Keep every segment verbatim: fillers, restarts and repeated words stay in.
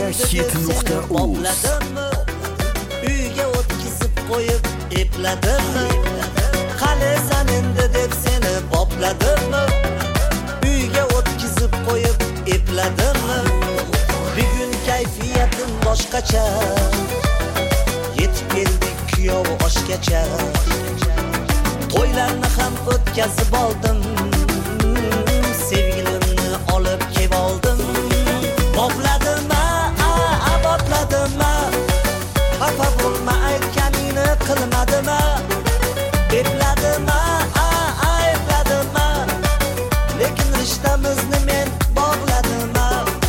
Megahit nuqta uz. Uyga o'tkazib qo'yib epladimmi? Qalasan endi deb seni bopladimmi? Uyga o'tkazib qo'yib epladimmi? Bugun kayfiyatim boshqacha. Yetib keldik kuyov oshgacha. To'ylarni ham o'tkazib oldim. Sevgilimni olib kelib oldim. Bopladimmi? A bopladimmi? Xafa bo'lma, aytganingni qilmadimmi? Epladimmi? A epladimmi? Lekin rishtamizni men bog'ladimmi?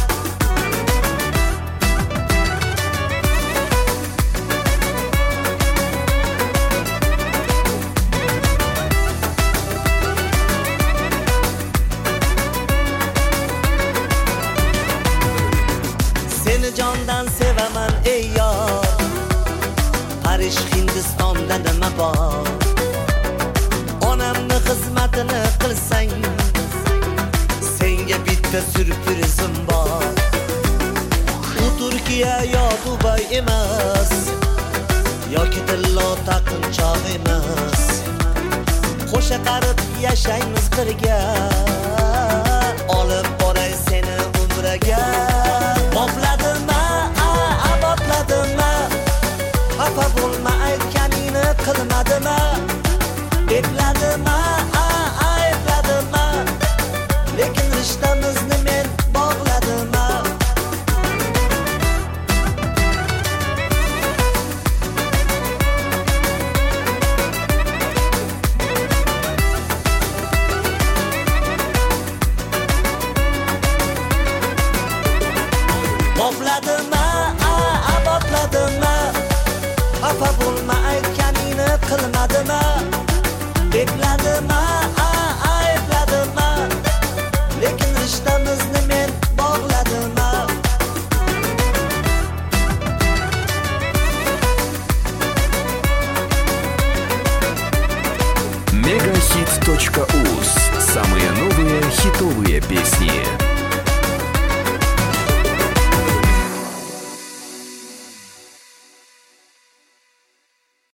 Seni jondan sevaman ey yor. Parish Hindistonda nima bor? Onamni xizmatini qilsang, senga bitta surprizim bor. U Turkiya yo Dubay emas, yoki dillo taqinchoq emas. Qo'sha qarib yashaymiz birga, olib boray seni umraga. Bopladimmi? A bopladimmi? Xafa bo'lma, aytganingni qilmadimmi? Epladimmi? A epladimmi? Lekin rishtamizni men bog'ladimmi? Bopladimmi? A bopladimmi? Xafa bo'lma, aytganingni qilmadimmi? Epladimmi? A epladimmi? Lekin rishtamizni men bog'ladimmi? Megahit точка уз. Самые новые хитовые песни.